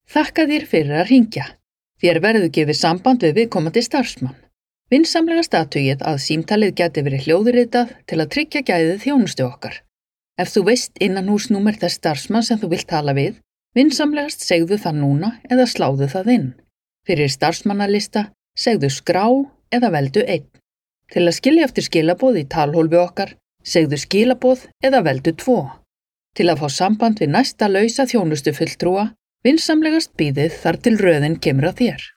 Þakka þér fyrir að hringja. Þér verður gefið samband við viðkomandi starfsmann. Vinsamlegast athugið að símtalið gæti verið hljóðritað til að tryggja gæðið þjónustu okkar. Ef þú veist innanhúsnúmer þess starfsmann sem þú vilt tala við, vinsamlegast segðu það núna eða sláðu það inn. Fyrir starfsmannalista, segðu skrá eða veldu 1. Til að skilja eftir skilaboð í talhólfi okkar, segðu skilaboð eða veldu 2. Til að fá samband við næsta lausa þjónustufulltrúa, vinsamlegast bíðið þar til röðin kemur að þér.